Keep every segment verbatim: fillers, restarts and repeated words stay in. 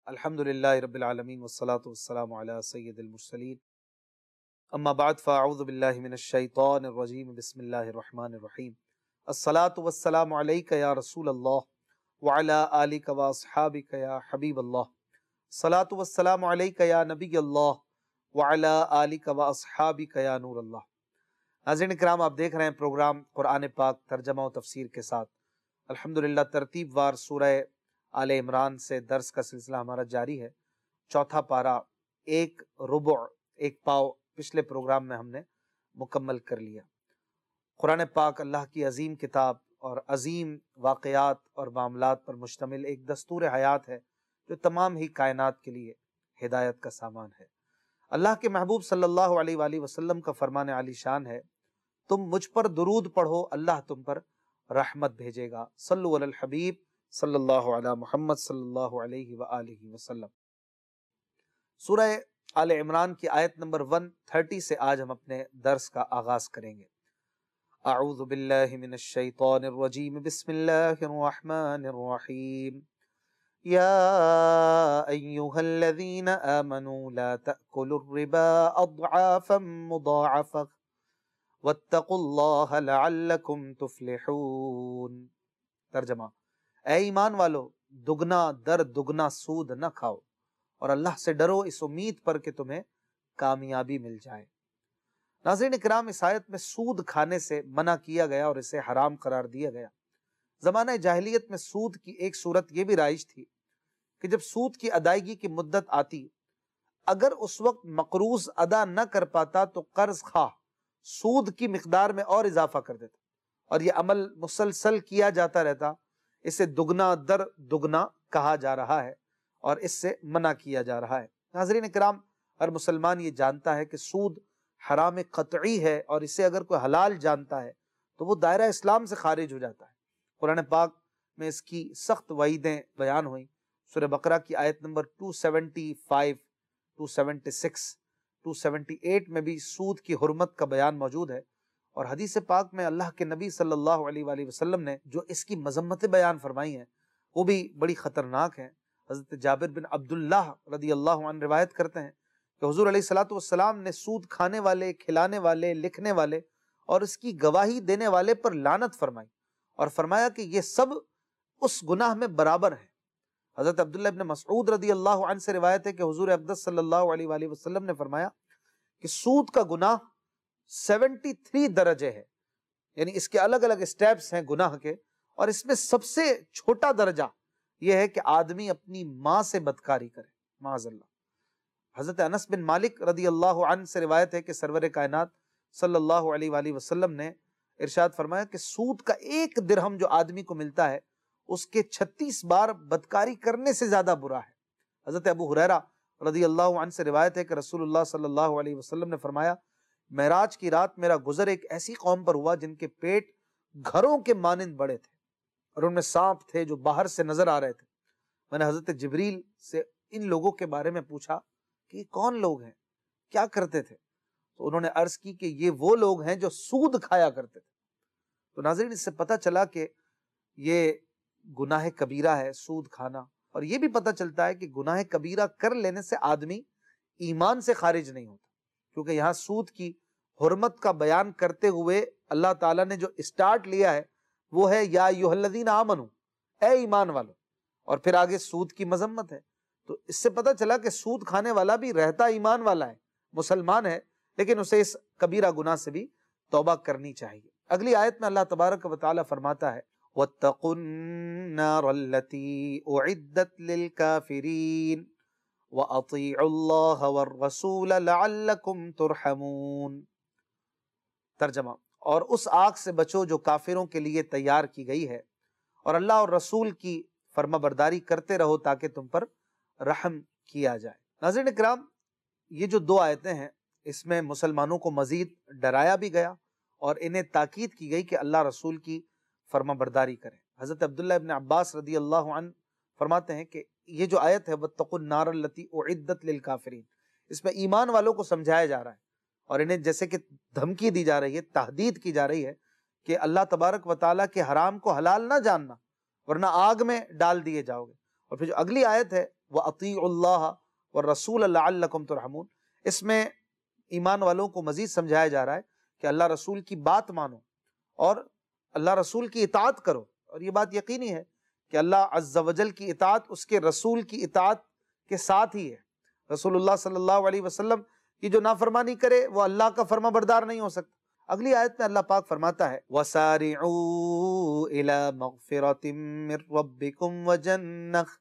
الحمدللہ رب العالمین والصلاة والسلام علی سید المرسلین اما بعد فاعوذ باللہ من الشیطان الرجیم بسم اللہ الرحمن الرحیم الصلاة والسلام علیک یا رسول اللہ وعلی آلک واصحابک یا حبیب اللہ الصلاة والسلام علیک یا نبی اللہ وعلی آلک واصحابک یا نور اللہ۔ ناظرین اکرام، آپ دیکھ رہے ہیں پروگرام قرآن پاک ترجمہ و تفسیر کے ساتھ الحمدللہ ترتیب وار سورہ آل عمران سے درس کا سلسلہ ہمارا جاری ہے۔ چوتھا پارہ ایک ربع ایک پاؤ پچھلے پروگرام میں ہم نے مکمل کر لیا۔ قرآن پاک اللہ کی عظیم کتاب اور عظیم واقعات اور معاملات پر مشتمل ایک دستور حیات ہے جو تمام ہی کائنات کے لیے ہدایت کا سامان ہے۔ اللہ کے محبوب صلی اللہ علیہ وآلہ وسلم کا فرمان عالی شان ہے، تم مجھ پر درود پڑھو اللہ تم پر رحمت بھیجے گا۔ صلو علی الحبیب صلی اللہ علی محمد صلی اللہ علیہ وآلہ وسلم۔ سورہ آل عمران کی آیت نمبر ایک سو تیس سے آج ہم اپنے درس کا آغاز کریں گے۔ اعوذ باللہ من الشیطان الرجیم بسم اللہ الرحمن الرحیم۔ یا ایہا الذین آمنوا لا تأکلوا الربا اضعافا مضاعفا واتقوا اللہ لعلکم تفلحون۔ ترجمہ: اے ایمان والو، دگنا در دگنا سود نہ کھاؤ اور اللہ سے ڈرو اس امید پر کہ تمہیں کامیابی مل جائے۔ ناظرین اکرام، اس آیت میں سود کھانے سے منع کیا گیا اور اسے حرام قرار دیا گیا۔ زمانہ جاہلیت میں سود کی ایک صورت یہ بھی رائج تھی کہ جب سود کی ادائیگی کی مدت آتی، اگر اس وقت مقروض ادا نہ کر پاتا تو قرض خواہ سود کی مقدار میں اور اضافہ کر دیتا اور یہ عمل مسلسل کیا جاتا رہتا۔ اسے دگنا در دگنا کہا جا رہا ہے اور اس سے منع کیا جا رہا ہے۔ ناظرین اکرام، ہر مسلمان یہ جانتا ہے کہ سود حرام قطعی ہے اور اسے اگر کوئی حلال جانتا ہے تو وہ دائرہ اسلام سے خارج ہو جاتا ہے۔ قرآن پاک میں اس کی سخت وعیدیں بیان ہوئیں۔ سورہ بقرہ کی آیت نمبر دو سو پچہتر، دو سو چھہتر، دو سو اٹھہتر میں بھی سود کی حرمت کا بیان موجود ہے، اور حدیث پاک میں اللہ کے نبی صلی اللہ علیہ وآلہ وسلم نے جو اس کی مذمتیں بیان فرمائی ہیں وہ بھی بڑی خطرناک ہیں۔ حضرت جابر بن عبداللہ رضی اللہ عنہ روایت کرتے ہیں کہ حضور علیہ الصلوۃ والسلام نے سود کھانے والے، کھلانے والے، لکھنے والے اور اس کی گواہی دینے والے پر لعنت فرمائی اور فرمایا کہ یہ سب اس گناہ میں برابر ہیں۔ حضرت عبداللہ بن مسعود رضی اللہ عنہ سے روایت ہے کہ حضور اقدس صلی اللہ علیہ وآلہ وسلم نے فرمایا کہ سود کا گناہ سیونٹی تھری درجے ہے، یعنی اس کے الگ الگ سٹیپس ہیں گناہ کے، اور اس میں سب سے چھوٹا درجہ یہ ہے کہ آدمی اپنی ماں سے بدکاری کرے، معاذ اللہ۔ حضرت انس بن مالک رضی اللہ عنہ سے روایت ہے کہ سرور کائنات صلی اللہ علیہ وآلہ وسلم نے ارشاد فرمایا کہ سود کا ایک درہم جو آدمی کو ملتا ہے اس کے چھتیس بار بدکاری کرنے سے زیادہ برا ہے۔ حضرت ابو ہریرہ رضی اللہ عنہ سے روایت ہے کہ رسول اللہ صلی اللہ علیہ وسلم نے فرمایا، معراج کی رات میرا گزر ایک ایسی قوم پر ہوا جن کے پیٹ گھروں کے مانند بڑے تھے اور ان میں سانپ تھے جو باہر سے نظر آ رہے تھے۔ میں نے حضرت جبریل سے ان لوگوں کے بارے میں پوچھا کہ یہ کون لوگ ہیں، کیا کرتے تھے؟ تو انہوں نے عرض کی کہ یہ وہ لوگ ہیں جو سود کھایا کرتے تھے۔ تو ناظرین، اس سے پتہ چلا کہ یہ گناہ کبیرہ ہے سود کھانا، اور یہ بھی پتہ چلتا ہے کہ گناہ کبیرہ کر لینے سے آدمی ایمان سے خارج نہیں ہوتا، کیونکہ یہاں سود کی حرمت کا بیان کرتے ہوئے اللہ تعالیٰ نے جو اسٹارٹ لیا ہے وہ ہے یا ایھا الذین آمنو، اے ایمان والو، اور پھر آگے سود کی مذمت ہے۔ تو اس سے پتہ چلا کہ سود کھانے والا بھی رہتا ایمان والا ہے، مسلمان ہے، لیکن اسے اس کبیرہ گناہ سے بھی توبہ کرنی چاہیے۔ اگلی آیت میں اللہ تبارک و تعالیٰ فرماتا ہے وَاتَّقُوا النَّارَ الَّتِي أُعِدَّتْ لِلْكَافِرِينَ وَأَطِيعُوا اللَّهَ وَالرَّسُولَ لَعَلَّكُمْ تُرْحَمُونَ۔ ترجمہ: اور اس آگ سے بچو جو کافروں کے لیے تیار کی گئی ہے، اور اللہ اور رسول کی فرما برداری کرتے رہو تاکہ تم پر رحم کیا جائے۔ ناظرین اکرام، یہ جو دو آیتیں ہیں اس میں مسلمانوں کو مزید ڈرایا بھی گیا اور انہیں تاکید کی گئی کہ اللہ رسول کی فرما برداری کریں۔ حضرت عبداللہ ابن عباس رضی اللہ عنہ فرماتے ہیں کہ یہ جو آیت ہے وَاتَّقُوا النَّارَ الَّتِي أُعِدَّتْ لِلْكَافِرِينَ، اس میں ایمان والوں کو سمجھایا جا رہا ہے اور انہیں جیسے کہ دھمکی دی جا رہی ہے، تحدید کی جا رہی ہے کہ اللہ تبارک و تعالیٰ کے حرام کو حلال نہ جاننا ورنہ آگ میں ڈال دیے جاؤ گے۔ اور پھر جو اگلی آیت ہے وَأَطِيعُوا اللَّهَ وَالرَّسُولَ لَعَلَّكُمْ تُرْحَمُونَ، اس میں ایمان والوں کو مزید سمجھایا جا رہا ہے کہ اللہ رسول کی بات مانو اور اللہ رسول کی اطاعت کرو، اور یہ بات یقینی ہے کہ اللہ عز و جل کی اطاعت اس کے رسول کی اطاعت کے ساتھ ہی ہے۔ رسول اللہ صلی اللہ علیہ وسلم کی جو نافرمانی کرے وہ اللہ کا فرما بردار نہیں ہو سکتا۔ اگلی آیت میں اللہ پاک فرماتا ہے وَسَارِعُوا إِلَى مَغْفِرَةٍ مِّن رَّبِّكُمْ وَجَنَّةٍ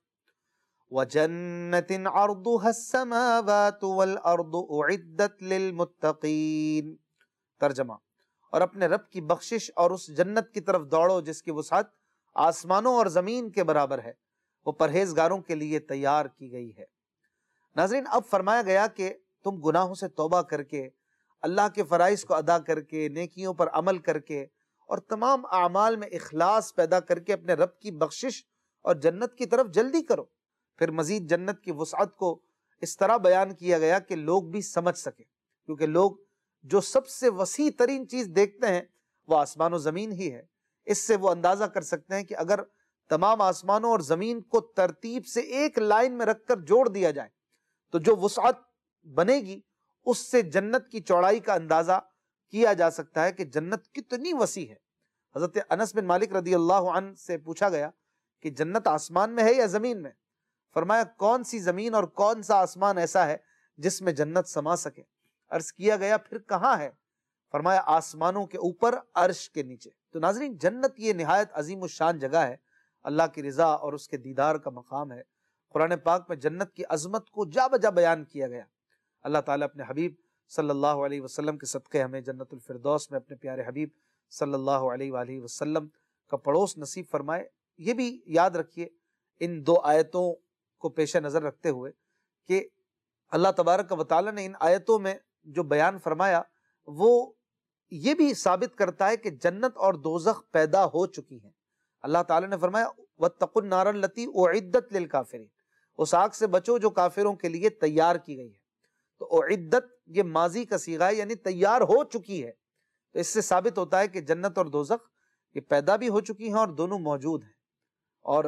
وَجَنَّةٍ عَرْضُهَا السَّمَاوَاتُ وَالْأَرْضُ أُعِدَّتْ لِلْمُتَّقِينَ۔ ترجمہ، اور اپنے رب کی بخشش اور اس جنت کی طرف دوڑو جس کی وسعت آسمانوں اور زمین کے برابر ہے، وہ پرہیزگاروں کے لیے تیار کی گئی ہے۔ ناظرین، اب فرمایا گیا کہ تم گناہوں سے توبہ کر کے، اللہ کے فرائض کو ادا کر کے، نیکیوں پر عمل کر کے اور تمام اعمال میں اخلاص پیدا کر کے اپنے رب کی بخشش اور جنت کی طرف جلدی کرو۔ پھر مزید جنت کی وسعت کو اس طرح بیان کیا گیا کہ لوگ بھی سمجھ سکے، کیونکہ لوگ جو سب سے وسیع ترین چیز دیکھتے ہیں وہ آسمان و زمین ہی ہے۔ اس سے وہ اندازہ کر سکتے ہیں کہ اگر تمام آسمانوں اور زمین کو ترتیب سے ایک لائن میں رکھ کر جوڑ دیا جائے تو جو وسعت بنے گی اس سے جنت کی چوڑائی کا اندازہ کیا جا سکتا ہے کہ جنت کتنی وسیع ہے۔ حضرت انس بن مالک رضی اللہ عنہ سے پوچھا گیا کہ جنت آسمان میں ہے یا زمین میں؟ فرمایا کون سی زمین اور کون سا آسمان ایسا ہے جس میں جنت سما سکے؟ عرض کیا گیا پھر کہاں ہے؟ فرمایا آسمانوں کے اوپر عرش کے نیچے۔ تو ناظرین، جنت یہ نہایت عظیم الشان جگہ ہے، اللہ کی رضا اور اس کے دیدار کا مقام ہے۔ قرآن پاک میں جنت کی عظمت کو جا بجا بیان کیا گیا۔ اللہ تعالیٰ اپنے حبیب صلی اللہ علیہ وسلم کے صدقے ہمیں جنت الفردوس میں اپنے پیارے حبیب صلی اللہ علیہ وآلہ وسلم کا پڑوس نصیب فرمائے۔ یہ بھی یاد رکھیے ان دو آیتوں کو پیش نظر رکھتے ہوئے کہ اللہ تبارک و تعالیٰ نے ان آیتوں میں جو بیان فرمایا وہ یہ بھی ثابت کرتا ہے کہ جنت اور دوزخ پیدا ہو چکی ہیں۔ اللہ تعالیٰ نے فرمایا وَاتَّقُوا النَّارَ الَّتِي أُعِدَّتْ لِلْكَافِرِينَ، اس آگ سے بچو جو کافروں کے لیے تیار کی گئی ہے۔ تو اعدت یہ ماضی کا صیغہ ہے، یعنی تیار ہو چکی ہے۔ تو اس سے ثابت ہوتا ہے کہ جنت اور دوزخ یہ پیدا بھی ہو چکی ہیں اور دونوں موجود ہیں۔ اور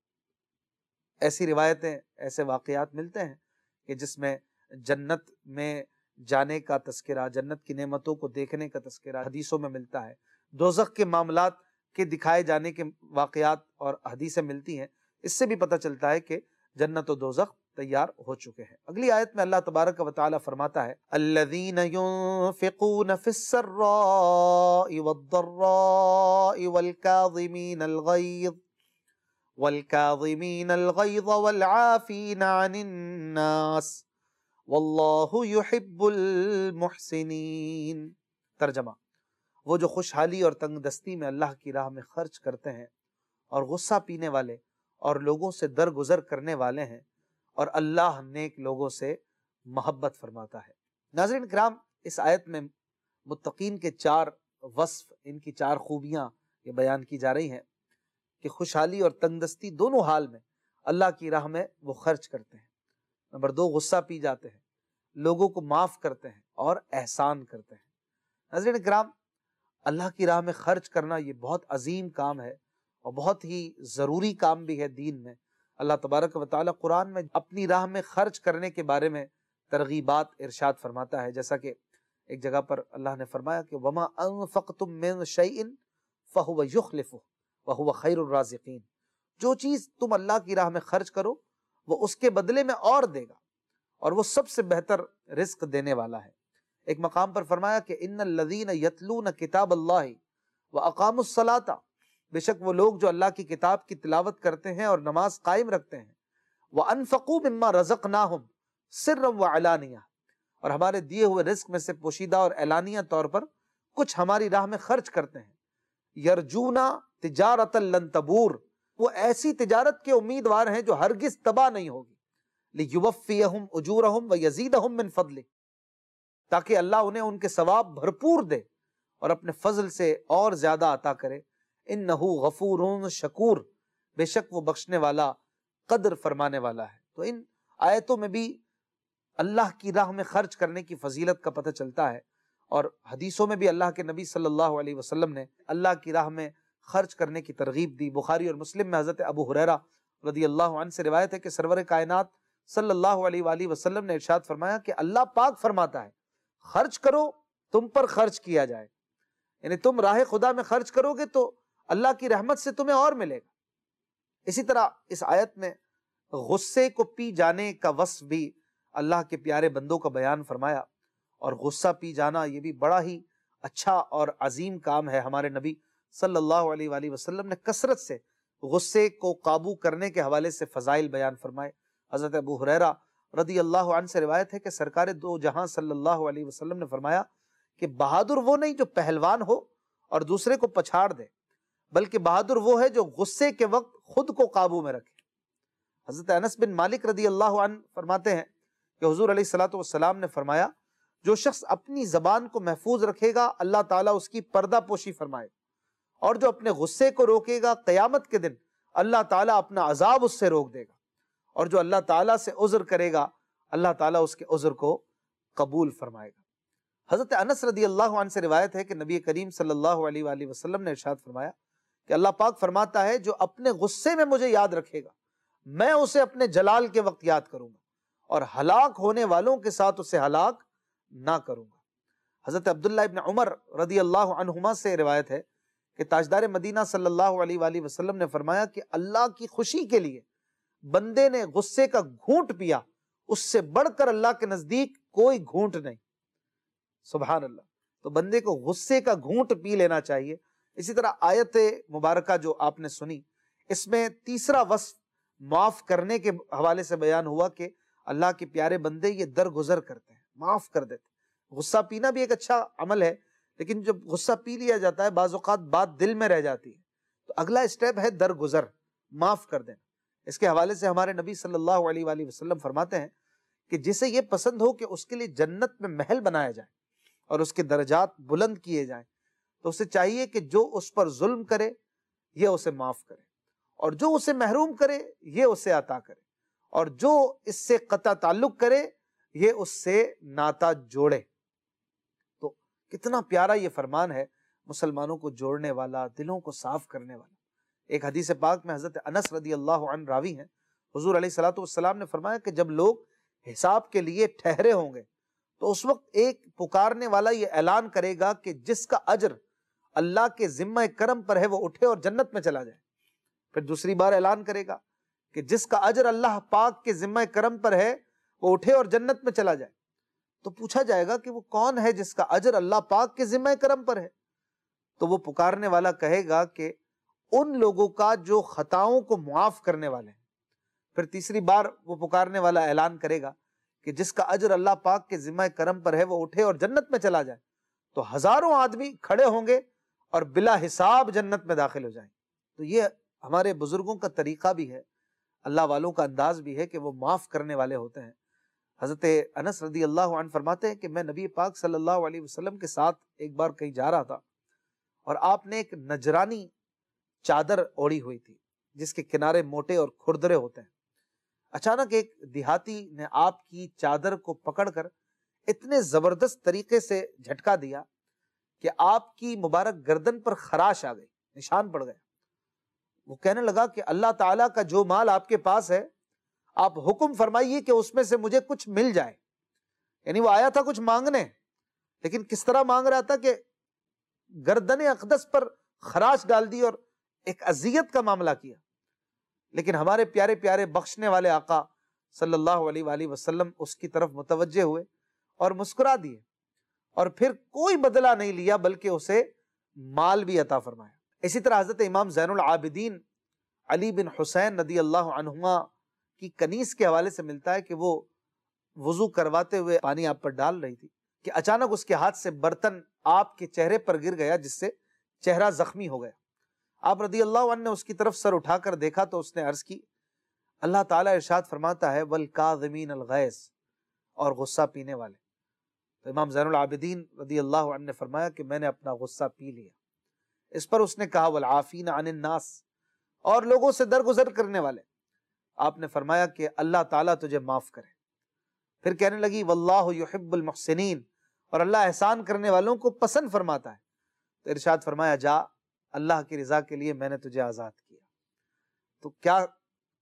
ایسی روایتیں، ایسے واقعات ملتے ہیں کہ جس میں جنت میں جانے کا تذکرہ، جنت کی نعمتوں کو دیکھنے کا تذکرہ حدیثوں میں ملتا ہے۔ دوزخ کے معاملات کے دکھائے جانے کے واقعات اور حدیثیں ملتی ہیں۔ اس سے بھی پتہ چلتا ہے کہ جنت و دوزخ تیار ہو چکے ہیں۔ اگلی آیت میں اللہ تبارک و تعالی فرماتا ہے الذین ينفقون فی السراء والضراء والکاظمین الغیظ والکاظمین الغیظ والعافین عن الناس واللہ یحب المحسنین۔ ترجمہ، وہ جو خوشحالی اور تنگ دستی میں اللہ کی راہ میں خرچ کرتے ہیں اور غصہ پینے والے اور لوگوں سے درگزر کرنے والے ہیں، اور اللہ نیک لوگوں سے محبت فرماتا ہے۔ ناظرین کرام، اس آیت میں متقین کے چار وصف، ان کی چار خوبیاں یہ بیان کی جا رہی ہیں کہ خوشحالی اور تنگ دستی دونوں حال میں اللہ کی راہ میں وہ خرچ کرتے ہیں۔ نمبر دو، غصہ پی جاتے ہیں، لوگوں کو معاف کرتے ہیں اور احسان کرتے ہیں۔ ناظرین کرام، اللہ کی راہ میں خرچ کرنا یہ بہت عظیم کام ہے اور بہت ہی ضروری کام بھی ہے دین میں۔ اللہ تبارک و تعالیٰ قرآن میں اپنی راہ میں خرچ کرنے کے بارے میں ترغیبات ارشاد فرماتا ہے، جیسا کہ ایک جگہ پر اللہ نے فرمایا کہ وَمَا أَنفَقْتُم مِّن شَيْءٍ فَهُوَ يُخْلِفُهُ وَهُوَ خَيْرُ الرَّازِقِينَ۔ جو چیز تم اللہ کی راہ میں خرچ کرو وہ اس کے بدلے میں اور دے گا، اور وہ سب سے بہتر رزق دینے والا ہے۔ ایک مقام پر فرمایا کہ إِنَّ الَّذِينَ يَتْلُونَ كِتَابَ اللَّهِ وَأَقَامُوا الصَّلَاةَ، بے شک وہ لوگ جو اللہ کی کتاب کی تلاوت کرتے ہیں اور نماز قائم رکھتے ہیں، وَأَنفَقُوا مِمَّا رَزَقْنَاهُمْ سِرًّا وَعَلَانِيَةً، اور ہمارے دیے ہوئے رزق میں سے پوشیدہ اور اعلانیہ طور پر کچھ ہماری راہ میں خرچ کرتے ہیں، یرجونا تجارتا لن تبور، وہ ایسی تجارت کے امیدوار ہیں جو ہرگز تباہ نہیں ہوگی، لیوفیہم اجورہم ویزیدہم من فضلہ، تاکہ اللہ انہیں ان کے ثواب بھرپور دے اور اپنے فضل سے اور زیادہ عطا کرے۔ انہ غفور شکور، بے شک وہ بخشنے والا، قدر فرمانے والا ہے۔ تو ان آیتوں میں بھی اللہ کی راہ میں خرچ کرنے کی فضیلت کا پتہ چلتا ہے، اور حدیثوں میں بھی اللہ کے نبی صلی اللہ علیہ وسلم نے اللہ کی راہ میں خرچ کرنے کی ترغیب دی۔ بخاری اور مسلم میں حضرت ابو ہریرہ رضی اللہ عنہ سے روایت ہے کہ سرور کائنات صلی اللہ علیہ وآلہ وسلم نے ارشاد فرمایا کہ اللہ پاک فرماتا ہے خرچ کرو تم پر خرچ کیا جائے، یعنی تم راہ خدا میں خرچ کرو گے تو اللہ کی رحمت سے تمہیں اور ملے گا۔ اسی طرح اس آیت میں غصے کو پی جانے کا وصف بھی اللہ کے پیارے بندوں کا بیان فرمایا، اور غصہ پی جانا یہ بھی بڑا ہی اچھا اور عظیم کام ہے۔ ہمارے نبی صلی اللہ علیہ وآلہ وسلم نے کثرت سے غصے کو قابو کرنے کے حوالے سے فضائل بیان فرمائے۔ حضرت ابو ہریرہ رضی اللہ عنہ سے روایت ہے کہ سرکار دو جہاں صلی اللہ علیہ وسلم نے فرمایا کہ بہادر وہ نہیں جو پہلوان ہو اور دوسرے کو پچھاڑ دے، بلکہ بہادر وہ ہے جو غصے کے وقت خود کو قابو میں رکھے۔ حضرت انس بن مالک رضی اللہ عنہ فرماتے ہیں کہ حضور علیہ الصلوۃ والسلام نے فرمایا جو شخص اپنی زبان کو محفوظ رکھے گا اللہ تعالیٰ اس کی پردہ پوشی فرمائے، اور جو اپنے غصے کو روکے گا قیامت کے دن اللہ تعالیٰ اپنا عذاب اس سے روک دے گا، اور جو اللہ تعالیٰ سے عذر کرے گا اللہ تعالیٰ اس کے عذر کو قبول فرمائے گا۔ حضرت انس رضی اللہ عنہ سے روایت ہے کہ نبی کریم صلی اللہ علیہ وآلہ وسلم نے ارشاد فرمایا کہ اللہ پاک فرماتا ہے جو اپنے غصے میں مجھے یاد رکھے گا میں اسے اپنے جلال کے وقت یاد کروں گا، اور ہلاک ہونے والوں کے ساتھ اسے ہلاک نہ کروں گا۔ حضرت عبداللہ ابن عمر رضی اللہ عنہما سے روایت ہے کہ تاجدار مدینہ صلی اللہ علیہ وآلہ وسلم نے فرمایا کہ اللہ کی خوشی کے لیے بندے نے غصے کا گھونٹ پیا اس سے بڑھ کر اللہ کے نزدیک کوئی گھونٹ نہیں۔ سبحان اللہ، تو بندے کو غصے کا گھونٹ پی لینا چاہیے۔ اسی طرح آیت مبارکہ جو آپ نے سنی اس میں تیسرا وصف معاف کرنے کے حوالے سے بیان ہوا کہ اللہ کے پیارے بندے یہ درگزر کرتے ہیں، معاف کر دیتے ہیں۔ غصہ پینا بھی ایک اچھا عمل ہے، لیکن جب غصہ پی لیا جاتا ہے بعض اوقات بات دل میں رہ جاتی ہے، تو اگلا اسٹیپ ہے درگزر، معاف کر دینا۔ اس کے حوالے سے ہمارے نبی صلی اللہ علیہ وآلہ وسلم فرماتے ہیں کہ جسے یہ پسند ہو کہ اس کے لیے جنت میں محل بنایا جائے اور اس کے درجات بلند کیے جائیں، تو اسے چاہیے کہ جو اس پر ظلم کرے یہ اسے معاف کرے، اور جو اسے محروم کرے یہ اسے عطا کرے، اور جو اس سے قطع تعلق کرے یہ اس سے ناتا جوڑے۔ تو کتنا پیارا یہ فرمان ہے، مسلمانوں کو جوڑنے والا، دلوں کو صاف کرنے والا۔ ایک حدیث پاک میں حضرت انس رضی اللہ عنہ راوی ہیں، حضور علیہ الصلوۃ والسلام نے فرمایا کہ جب لوگ حساب کے لیے ٹھہرے ہوں گے تو اس وقت ایک پکارنے والا یہ اعلان کرے گا کہ جس کا اجر اللہ کے ذمہ کرم پر ہے وہ اٹھے اور جنت میں چلا جائے۔ پھر دوسری بار اعلان کرے گا کہ جس کا اجر اللہ پاک کے ذمہ کرم پر ہے وہ اٹھے اور جنت میں چلا جائے۔ تو پوچھا جائے گا کہ وہ کون ہے جس کا اجر اللہ پاک کے ذمہ کرم پر ہے؟ تو وہ پکارنے والا کہے گا کہ ان لوگوں کا جو خطاؤں کو معاف کرنے والے ہیں۔ پھر تیسری بار وہ پکارنے والا اعلان کرے گا کہ جس کا اجر اللہ پاک کے ذمہ کرم پر ہے وہ اٹھے اور جنت میں چلا جائے۔ تو ہزاروں آدمی کھڑے ہوں گے اور بلا حساب جنت میں داخل ہو جائیں۔ تو یہ ہمارے بزرگوں کا طریقہ بھی ہے، اللہ والوں کا انداز بھی ہے کہ وہ معاف کرنے والے ہوتے ہیں۔ حضرت انس رضی اللہ عنہ فرماتے ہیں کہ میں نبی پاک صلی اللہ علیہ وسلم کے ساتھ ایک بار کہیں جا رہا تھا، اور آپ نے ایک نجرانی چادر اوڑی ہوئی تھی جس کے کنارے موٹے اور کھردرے ہوتے ہیں۔ اچانک ایک دیہاتی نے آپ کی چادر کو پکڑ کر اتنے زبردست طریقے سے جھٹکا دیا کہ آپ کی مبارک گردن پر خراش آ گئی، نشان پڑ گیا۔ وہ کہنے لگا کہ اللہ تعالیٰ کا جو مال آپ کے پاس ہے آپ حکم فرمائیے کہ اس میں سے مجھے کچھ مل جائے۔ یعنی وہ آیا تھا کچھ مانگنے، لیکن کس طرح مانگ رہا تھا کہ گردن اقدس پر خراش ڈال دی اور ایک اذیت کا معاملہ کیا۔ لیکن ہمارے پیارے پیارے بخشنے والے آقا صلی اللہ علیہ وآلہ وسلم اس کی طرف متوجہ ہوئے اور مسکرا دیے، اور پھر کوئی بدلہ نہیں لیا بلکہ اسے مال بھی عطا فرمایا۔ اسی طرح حضرت امام زین العابدین علی بن حسین رضی اللہ عنہما کی کنیز کے حوالے سے ملتا ہے کہ وہ وضو کرواتے ہوئے پانی آپ پر ڈال رہی تھی کہ اچانک اس کے ہاتھ سے برتن آپ کے چہرے پر گر گیا جس سے چہرہ زخمی ہو گیا۔ آپ رضی اللہ عنہ نے اس کی طرف سر اٹھا کر دیکھا تو اس نے عرض کی، اللہ تعالیٰ ارشاد فرماتا ہے وَالْكَاظِمِينَ الْغَيْظَ، اور غصہ پینے والے۔ تو امام زین العابدین رضی اللہ عنہ نے فرمایا کہ میں نے اپنا غصہ پی لیا۔ اس پر اس نے کہا وَالْعَافِينَ عَنِ النَّاسِ، اور لوگوں سے درگزر کرنے والے۔ آپ نے فرمایا کہ اللہ تعالیٰ تجھے معاف کرے۔ پھر کہنے لگی وَاللَّهُ يُحِبُّ الْمُحْسِنِينَ، اور اللہ احسان کرنے والوں کو پسند فرماتا ہے۔ تو ارشاد فرمایا جا، اللہ کی رضا کے لیے میں نے تجھے آزاد کیا۔ تو کیا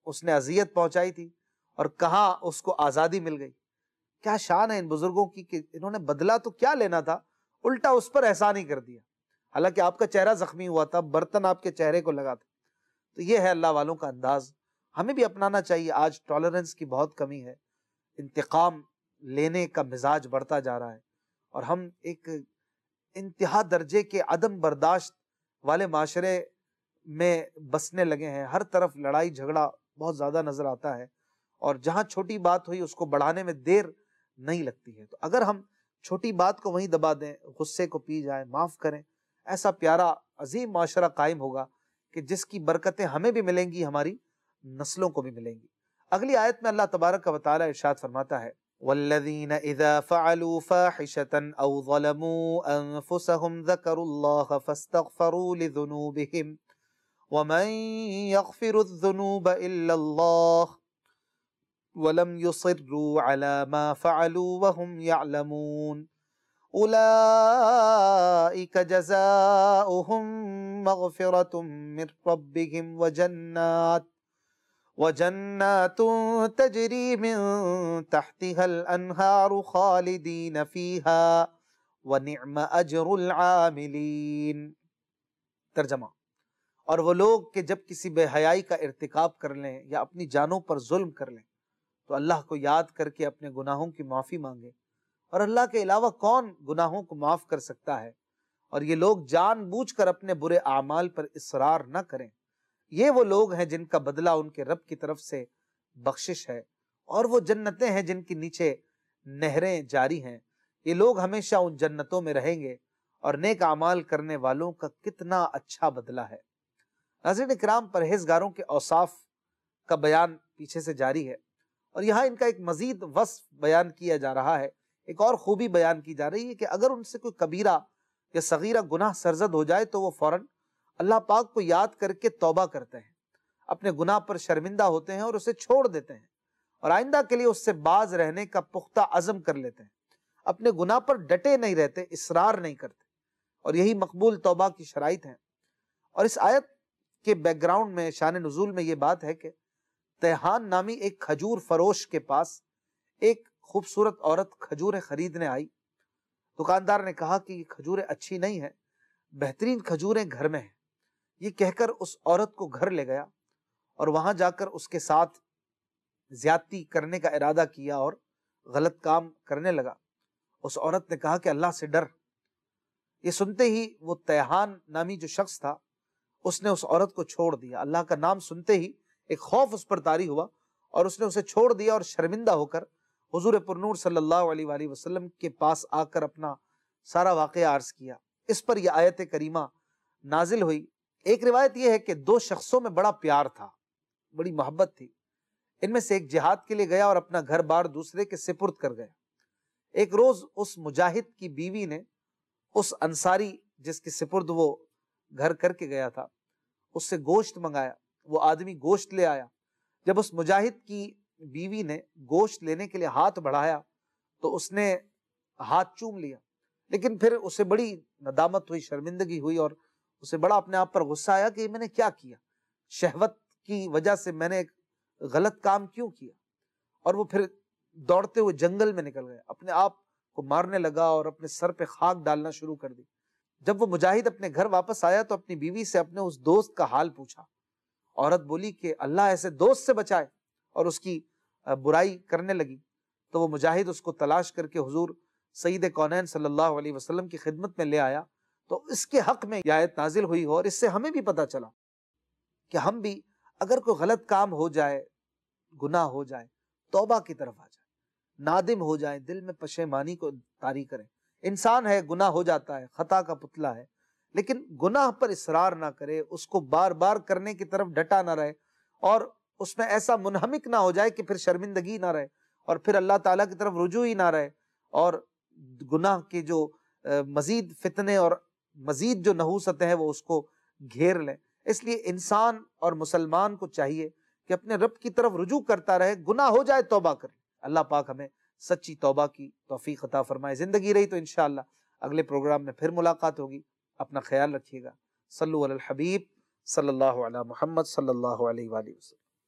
اس نے اذیت پہنچائی تھی اور کہاں اس کو آزادی مل گئی. کیا شان ہے ان بزرگوں کی کہ انہوں نے بدلہ تو کیا لینا تھا، الٹا اس پر احسان ہی کر دیا. حالانکہ آپ کا چہرہ زخمی ہوا تھا، برتن آپ کے چہرے کو لگا تھا. تو یہ ہے اللہ والوں کا انداز، ہمیں بھی اپنانا چاہیے. آج ٹالرنس کی بہت کمی ہے، انتقام لینے کا مزاج بڑھتا جا رہا ہے، اور ہم ایک انتہا درجے کے عدم برداشت والے معاشرے میں بسنے لگے ہیں. ہر طرف لڑائی جھگڑا بہت زیادہ نظر آتا ہے، اور جہاں چھوٹی بات ہوئی اس کو بڑھانے میں دیر نہیں لگتی ہے. تو اگر ہم چھوٹی بات کو وہیں دبا دیں، غصے کو پی جائیں، معاف کریں، ایسا پیارا عظیم معاشرہ قائم ہوگا کہ جس کی برکتیں ہمیں بھی ملیں گی، ہماری نسلوں کو بھی ملیں گی. اگلی آیت میں اللہ تبارک و تعالی ارشاد فرماتا ہے وَالَّذِينَ إِذَا فَعَلُوا فَاحِشَةً أَوْ ظَلَمُوا أَنفُسَهُمْ ذَكَرُوا اللَّهَ فَاسْتَغْفَرُوا لِذُنُوبِهِمْ وَمَن يَغْفِرُ الذُّنُوبَ إِلَّا اللَّهُ وَلَمْ يُصِرُّوا عَلَى مَا فَعَلُوا وَهُمْ يَعْلَمُونَ أُولَئِكَ جَزَاؤُهُم مَغْفِرَةٌ مِّن رَّبِّهِمْ وَجَنَّاتٌ وَجَنَّاتٌ تَجْرِي مِن تَحْتِهَا الْأَنْهَارُ خَالِدِينَ فِيهَا وَنِعْمَ أَجْرُ الْعَامِلِينَ. ترجمہ: اور وہ لوگ کہ جب کسی بے حیائی کا ارتکاب کر لیں یا اپنی جانوں پر ظلم کر لیں تو اللہ کو یاد کر کے اپنے گناہوں کی معافی مانگے، اور اللہ کے علاوہ کون گناہوں کو معاف کر سکتا ہے، اور یہ لوگ جان بوجھ کر اپنے برے اعمال پر اصرار نہ کریں. یہ وہ لوگ ہیں جن کا بدلہ ان کے رب کی طرف سے بخشش ہے، اور وہ جنتیں ہیں جن کے نیچے نہریں جاری ہیں. یہ لوگ ہمیشہ ان جنتوں میں رہیں گے، اور نیک اعمال کرنے والوں کا کتنا اچھا بدلہ ہے. ناظرین اکرام، پرہیزگاروں کے اوصاف کا بیان پیچھے سے جاری ہے، اور یہاں ان کا ایک مزید وصف بیان کیا جا رہا ہے. ایک اور خوبی بیان کی جا رہی ہے کہ اگر ان سے کوئی کبیرہ یا صغیرہ گناہ سرزد ہو جائے تو وہ فوراً اللہ پاک کو یاد کر کے توبہ کرتے ہیں، اپنے گناہ پر شرمندہ ہوتے ہیں اور اسے چھوڑ دیتے ہیں، اور آئندہ کے لیے اس سے باز رہنے کا پختہ عزم کر لیتے ہیں. اپنے گناہ پر ڈٹے نہیں رہتے، اصرار نہیں کرتے، اور یہی مقبول توبہ کی شرائط ہیں. اور اس آیت کے بیک گراؤنڈ میں، شان نزول میں یہ بات ہے کہ تیہان نامی ایک کھجور فروش کے پاس ایک خوبصورت عورت کھجوریں خریدنے آئی. دکاندار نے کہا کہ یہ کھجوریں اچھی نہیں ہیں، بہترین کھجوریں گھر میں ہیں. یہ کہہ کر اس عورت کو گھر لے گیا، اور وہاں جا کر اس کے ساتھ زیادتی کرنے کا ارادہ کیا اور غلط کام کرنے لگا. اس عورت نے کہا کہ اللہ سے ڈر. یہ سنتے ہی وہ تیہان نامی جو شخص تھا اس نے اس عورت کو چھوڑ دیا. اللہ کا نام سنتے ہی ایک خوف اس پر طاری ہوا، اور اس نے اسے چھوڑ دیا، اور شرمندہ ہو کر حضور پرنور صلی اللہ علیہ وآلہ وسلم کے پاس آ کر اپنا سارا واقعہ عرض کیا. اس پر یہ آیت کریمہ نازل ہوئی. ایک روایت یہ ہے کہ دو شخصوں میں بڑا پیار تھا، بڑی محبت تھی. ان میں سے ایک جہاد کے لیے گیا اور اپنا گھر بار دوسرے کے سپرد کر گیا. ایک روز اس مجاہد کی بیوی نے اس انصاری جس کے سپرد وہ گھر کر کے گیا تھا اس سے گوشت منگایا. وہ آدمی گوشت لے آیا. جب اس مجاہد کی بیوی نے گوشت لینے کے لیے ہاتھ بڑھایا تو اس نے ہاتھ چوم لیا، لیکن پھر اسے بڑی ندامت ہوئی، شرمندگی ہوئی، اور اسے بڑا اپنے آپ پر غصہ آیا کہ میں نے کیا کیا، شہوت کی وجہ سے میں نے ایک غلط کام کیوں کیا. اور وہ پھر دوڑتے ہوئے جنگل میں نکل گیا، اپنے آپ کو مارنے لگا اور اپنے سر پہ خاک ڈالنا شروع کر دی. جب وہ مجاہد اپنے گھر واپس آیا تو اپنی بیوی سے اپنے اس دوست کا حال پوچھا. عورت بولی کہ اللہ ایسے دوست سے بچائے، اور اس کی برائی کرنے لگی. تو وہ مجاہد اس کو تلاش کر کے حضور سید کونین صلی اللہ علیہ وسلم کی خدمت میں لے آیا. تو اس کے حق میں یہ آیت نازل ہوئی ہو، اور اس سے ہمیں بھی پتہ چلا کہ ہم بھی اگر کوئی غلط کام ہو جائے، گناہ ہو جائے، توبہ کی طرف آ جائیں، نادم ہو جائیں، دل میں پشیمانی کو طاری کریں. انسان ہے، گناہ ہو جاتا ہے، خطا کا پتلا ہے، لیکن گناہ پر اصرار نہ کرے، اس کو بار بار کرنے کی طرف ڈٹا نہ رہے، اور اس میں ایسا منہمک نہ ہو جائے کہ پھر شرمندگی نہ رہے، اور پھر اللہ تعالیٰ کی طرف رجوع ہی نہ رہے، اور گناہ کے جو مزید فتنے اور مزید جو نحوستیں ہیں وہ اس کو گھیر لیں. اس لیے انسان اور مسلمان کو چاہیے کہ اپنے رب کی طرف رجوع کرتا رہے، گناہ ہو جائے توبہ کرے. اللہ پاک ہمیں سچی توبہ کی توفیق عطا فرمائے. زندگی رہی تو انشاءاللہ اگلے پروگرام میں پھر ملاقات ہوگی. اپنا خیال رکھیے گا. صلو علی الحبیب صلی اللہ علی محمد صلی اللہ علیہ وآلہ وسلم.